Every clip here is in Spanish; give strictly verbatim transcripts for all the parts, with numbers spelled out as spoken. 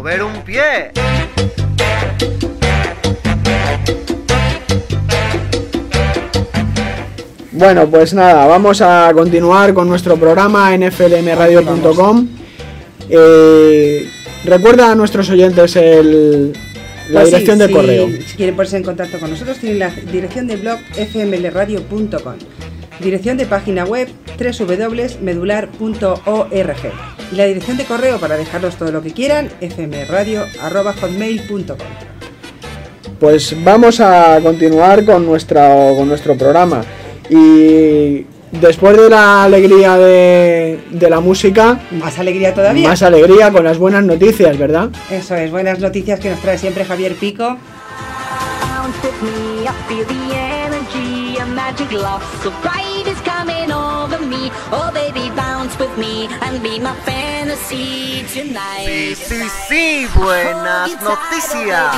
mover un pie. Bueno, pues nada, vamos a continuar con nuestro programa en f l m radio punto com. Eh, recuerda a nuestros oyentes el, la pues dirección sí, de sí, correo. Si quieren ponerse en contacto con nosotros, tienen la dirección de blog f m l radio punto com, dirección de página web w w w punto medular punto org y la dirección de correo para dejarnos todo lo que quieran, f m radio arroba hotmail punto com. Pues vamos a continuar con, nuestra, con nuestro programa. Y después de la alegría de, de la música, más alegría todavía. Más alegría con las buenas noticias, ¿verdad? Eso es, buenas noticias que nos trae siempre Javier Pico. Sí, sí, sí, buenas noticias.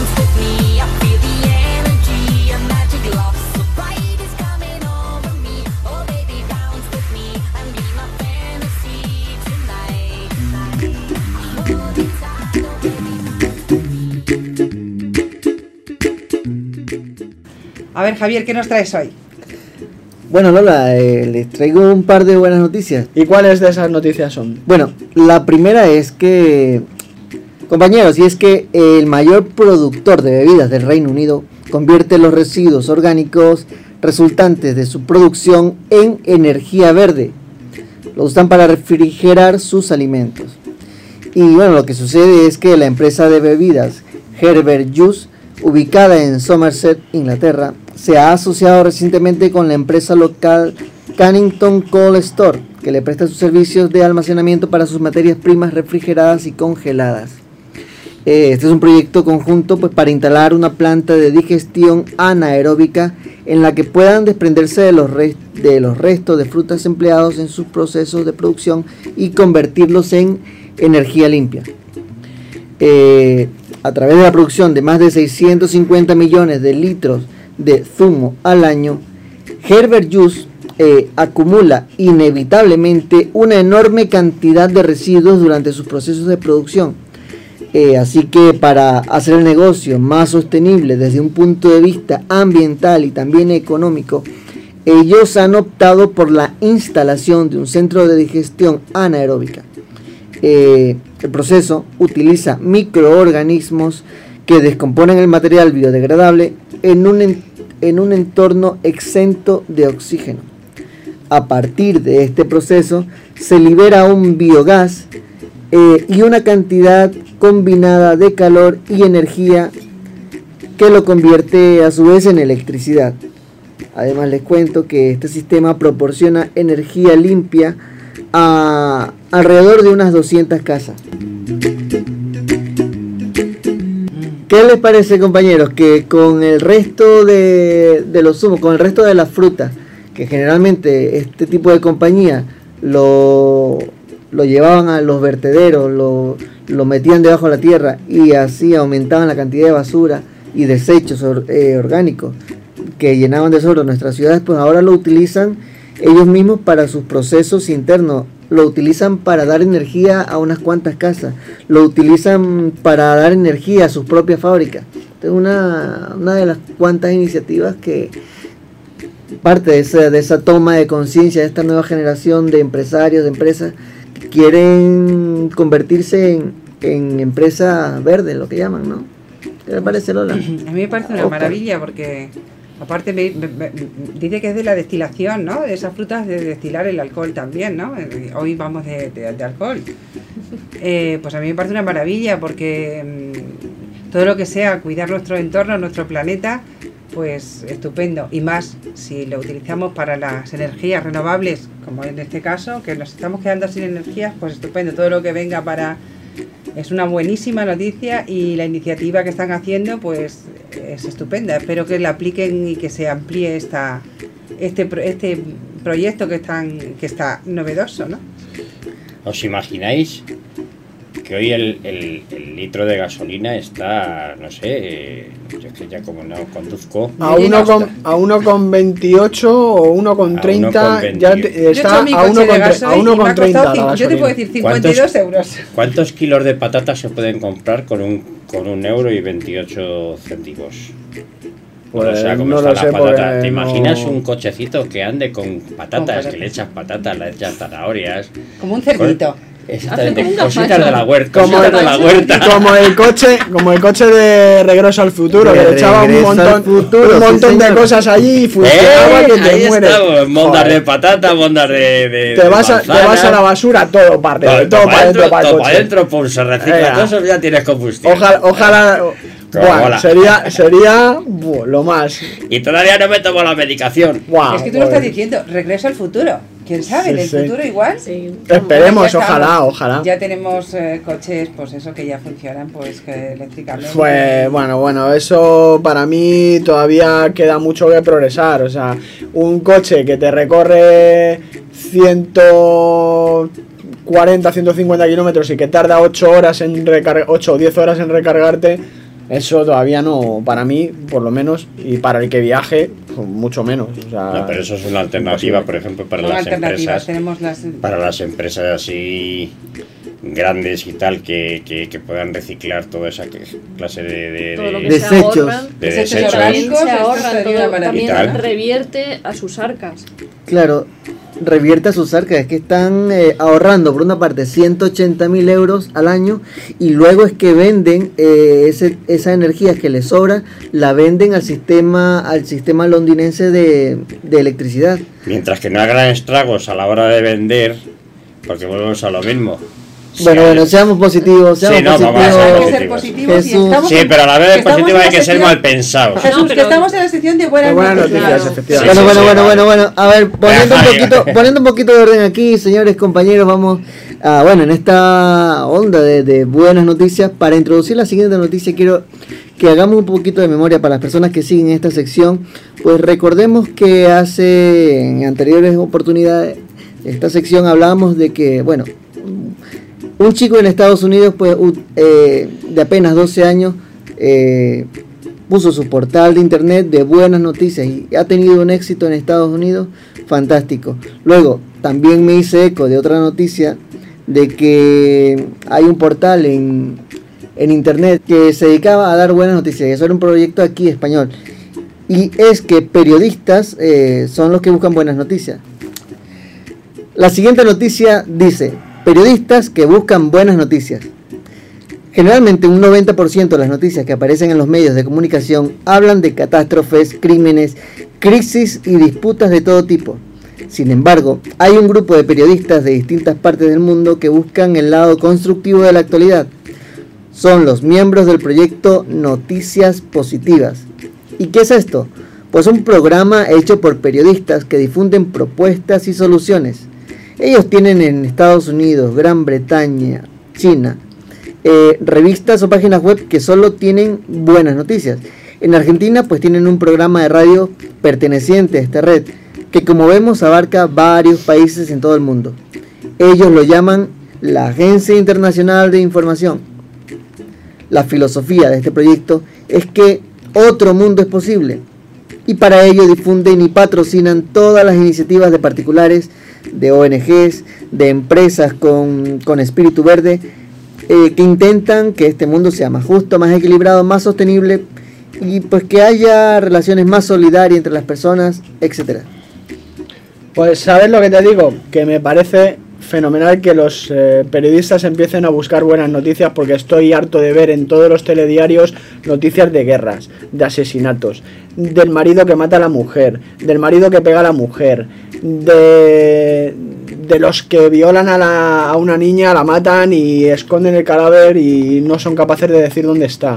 A ver, Javier, ¿qué nos traes hoy? Bueno, Lola, eh, les traigo un par de buenas noticias. ¿Y cuáles de esas noticias son? Bueno, la primera es que, compañeros, y es que el mayor productor de bebidas del Reino Unido convierte los residuos orgánicos resultantes de su producción en energía verde. Lo usan para refrigerar sus alimentos. Y bueno, lo que sucede es que la empresa de bebidas Herbert Juice, ubicada en Somerset, Inglaterra, se ha asociado recientemente con la empresa local Cannington Cold Store, que le presta sus servicios de almacenamiento para sus materias primas refrigeradas y congeladas. Eh, este es un proyecto conjunto pues, para instalar una planta de digestión anaeróbica en la que puedan desprenderse de los, rest de los restos de frutas empleados en sus procesos de producción y convertirlos en energía limpia. Eh, a través de la producción de más de seiscientos cincuenta millones de litros de zumo al año, Herbert Juice eh, acumula inevitablemente una enorme cantidad de residuos durante sus procesos de producción. Eh, así que para hacer el negocio más sostenible desde un punto de vista ambiental y también económico, ellos han optado por la instalación de un centro de digestión anaeróbica. Eh, el proceso utiliza microorganismos que descomponen el material biodegradable en un, en, en un entorno exento de oxígeno. A partir de este proceso se libera un biogás eh, y una cantidad combinada de calor y energía que lo convierte a su vez en electricidad. Además les cuento que este sistema proporciona energía limpia a alrededor de unas doscientas casas. ¿Qué les parece, compañeros? Que con el resto de, de los zumos, con el resto de las frutas, que generalmente este tipo de compañía lo, lo llevaban a los vertederos, lo, lo metían debajo de la tierra y así aumentaban la cantidad de basura y desechos or, eh, orgánicos que llenaban de desorden nuestras ciudades, pues ahora lo utilizan ellos mismos para sus procesos internos, lo utilizan para dar energía a unas cuantas casas, lo utilizan para dar energía a sus propias fábricas. Es una, una de las cuantas iniciativas que parte de esa, de esa toma de conciencia de esta nueva generación de empresarios, de empresas que quieren convertirse en, en empresas verdes, lo que llaman, ¿no? ¿Qué le parece, Lola? A mí me parece una maravilla porque aparte me, me, me, dice que es de la destilación, ¿no? De esas frutas, de destilar el alcohol también, ¿no? Hoy vamos de, de, de alcohol. Eh, pues a mí me parece una maravilla porque mmm, todo lo que sea cuidar nuestro entorno, nuestro planeta, pues estupendo. Y más si lo utilizamos para las energías renovables, como en este caso, que nos estamos quedando sin energías, pues estupendo. Todo lo que venga para... Es una buenísima noticia y la iniciativa que están haciendo pues es estupenda. Espero que la apliquen y que se amplíe esta este este proyecto que es tan que está novedoso, ¿no? ¿Os imagináis que hoy el, el, el litro de gasolina está, no sé, eh, yo es que ya como no conduzco... A uno con, a uno con veintiocho o uno con treinta ya te- está a uno con, tre- a uno con treinta la Yo te puedo gasolina. decir cincuenta y dos euros. ¿Cuántos kilos de patatas se pueden comprar con un, con un euro y veintiocho céntimos? Pues o sea, ¿cómo no están lo las sé patatas? porque ¿Te imaginas no- un cochecito que ande con patatas, patatas. que le echas patatas, le echas zanahorias? Como un cerdito. Exactamente, Hace como un cositas gazpacho. de la huerta, Como cositas de la huerta. Como el coche, como el coche de Regreso al Futuro, De que le echaba un Regreso al montón, Futuro, un sí, montón de señor. cosas allí y funcionaba ¡Eh! que te Ahí mueres. estamos, mondas Joder. de patata, mondas de, de Te de vas, a, te manzana. vas a la basura, todo parte, todo, Todo para adentro, para el todo coche. para adentro, pues se recicla Venga. todo eso, ya tienes combustible. Ojalá, ojalá, Como buah, mola. sería, sería buah, lo más. Y todavía no me tomo la medicación. Buah, Es que tú lo pues, estás diciendo, regreso al futuro. ¿Quién sabe? Sí, Del sí. futuro igual. Sí. Esperemos, Ya estamos. ojalá, ojalá. Ya tenemos eh, coches, pues eso, que ya funcionan, pues que eléctricamente. Pues bueno, bueno, eso para mí todavía queda mucho que progresar. O sea, un coche que te recorre ciento cuarenta, ciento cincuenta kilómetros y que tarda ocho horas en recargar, ocho o diez horas en recargarte, eso todavía no, para mí, por lo menos, y para el que viaje, pues, mucho menos. O sea, No, pero eso es una alternativa, imposible. por ejemplo, para Son las alternativas, empresas. tenemos las... Para las empresas así grandes y tal que, que, que puedan reciclar toda esa clase de, de, Todo lo de- que se Desechos. ahorran, de desechos desechos. también orgánicos, se esto ahorran, sería todo, una maravilla. también ¿Y tal? revierte a sus arcas. Claro, revierte a sus arcas, es que están eh, ahorrando por una parte ciento ochenta mil euros al año y luego es que venden eh, ese, esa energía que les sobra, la venden al sistema al sistema londinense de, de electricidad. Mientras que no hagan estragos a la hora de vender, porque volvemos a lo mismo. Si Bueno, hay- bueno, seamos positivos, seamos Sí, no, vamos a positivos. ser Hay que ser positivos. positivos y Jesús. estamos Sí, en- pero a la vez estamos positivo en hay la que ser sección- mal pensados. Jesús, No, que pero- estamos en la sección de buenas, De buenas noticias. noticias, Claro. efectivamente. Bueno, Sí, bueno, sí, bueno, sí, bueno, vale. bueno, a ver, poniendo un Ajá, poquito, ya. poniendo un poquito de orden aquí, señores compañeros, vamos a, bueno, en esta onda de, de buenas noticias, para introducir la siguiente noticia, quiero que hagamos un poquito de memoria para las personas que siguen esta sección, pues recordemos que hace, en anteriores oportunidades, esta sección hablábamos de que, bueno, un chico en Estados Unidos, pues, u- eh, de apenas doce años, eh, puso su portal de internet de buenas noticias y ha tenido un éxito en Estados Unidos fantástico. Luego, también me hice eco de otra noticia de que hay un portal en, en internet que se dedicaba a dar buenas noticias, y eso era un proyecto aquí español. Y es que periodistas eh, son los que buscan buenas noticias. La siguiente noticia dice: periodistas que buscan buenas noticias. Generalmente un noventa por ciento de las noticias que aparecen en los medios de comunicación hablan de catástrofes, crímenes, crisis y disputas de todo tipo. Sin embargo, hay un grupo de periodistas de distintas partes del mundo que buscan el lado constructivo de la actualidad. Son los miembros del proyecto Noticias Positivas. ¿Y qué es esto? Pues un programa hecho por periodistas que difunden propuestas y soluciones. Ellos tienen en Estados Unidos, Gran Bretaña, China, eh, revistas o páginas web que solo tienen buenas noticias. En Argentina pues tienen un programa de radio perteneciente a esta red, que como vemos abarca varios países en todo el mundo. Ellos lo llaman la Agencia Internacional de Información. La filosofía de este proyecto es que otro mundo es posible, y para ello difunden y patrocinan todas las iniciativas de particulares, de O N Ges, de empresas con, con espíritu verde, eh, que intentan que este mundo sea más justo, más equilibrado, más sostenible, y pues que haya relaciones más solidarias entre las personas, etcétera. Pues sabes lo que te digo, que me parece fenomenal que los eh, periodistas empiecen a buscar buenas noticias, porque estoy harto de ver en todos los telediarios noticias de guerras, de asesinatos, del marido que mata a la mujer, del marido que pega a la mujer, de, de los que violan a, la, a una niña, la matan y esconden el cadáver y no son capaces de decir dónde está.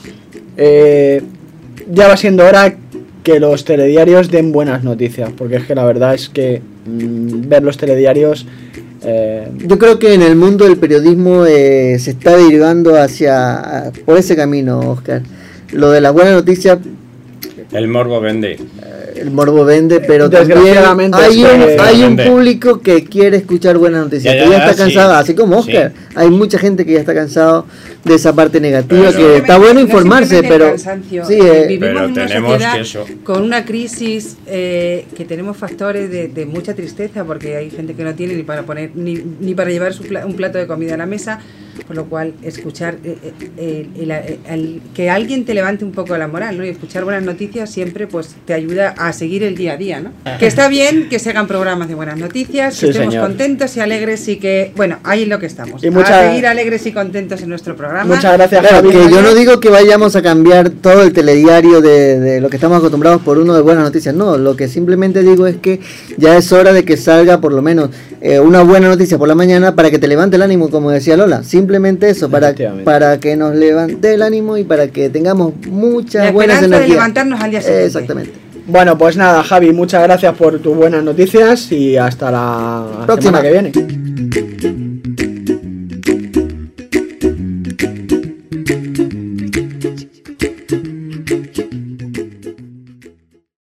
Eh, ya va siendo hora que los telediarios den buenas noticias, porque es que la verdad es que mmm, ver los telediarios... Eh, Yo creo que en el mundo del periodismo eh, se está derivando hacia por ese camino, Oscar. Lo de las buenas noticias, El morbo vende. eh, el morbo vende, pero también Desgraciadamente hay es un, que- hay un Vende. público que quiere escuchar buenas noticias, Ya, que ya, ya está sí. cansado, así como Oscar. Sí. Hay mucha gente que ya está cansado de esa parte negativa, Pero- que está bueno No informarse, simplemente el pero cansancio, sí, eh, eh, vivimos Pero en una tenemos sociedad que eso- con una crisis eh, que tenemos factores de, de mucha tristeza, porque hay gente que no tiene ni para poner ni, ni para llevar su pla- un plato de comida a la mesa, por lo cual escuchar eh, eh, el- el- el- que alguien te levante un poco la moral, ¿no? Y escuchar buenas noticias siempre pues te ayuda a seguir el día a día, ¿no? Que está bien que se hagan programas de buenas noticias, Sí, que estemos señor. contentos y alegres y que, bueno, ahí es lo que estamos. Y a mucha- seguir alegres y contentos en nuestro programa. Muchas gracias, claro, Javi. que yo no digo que vayamos a cambiar todo el telediario de, de lo que estamos acostumbrados por uno de buenas noticias, no, lo que simplemente digo es que ya es hora de que salga por lo menos eh, una buena noticia por la mañana para que te levante el ánimo, como decía Lola, simplemente eso, para, Efectivamente. para que nos levante el ánimo y para que tengamos muchas La buenas esperanza de energías. levantarnos al día siguiente. Exactamente. Bueno, pues nada, Javi, muchas gracias por tus buenas noticias y hasta la Próxima. semana que viene.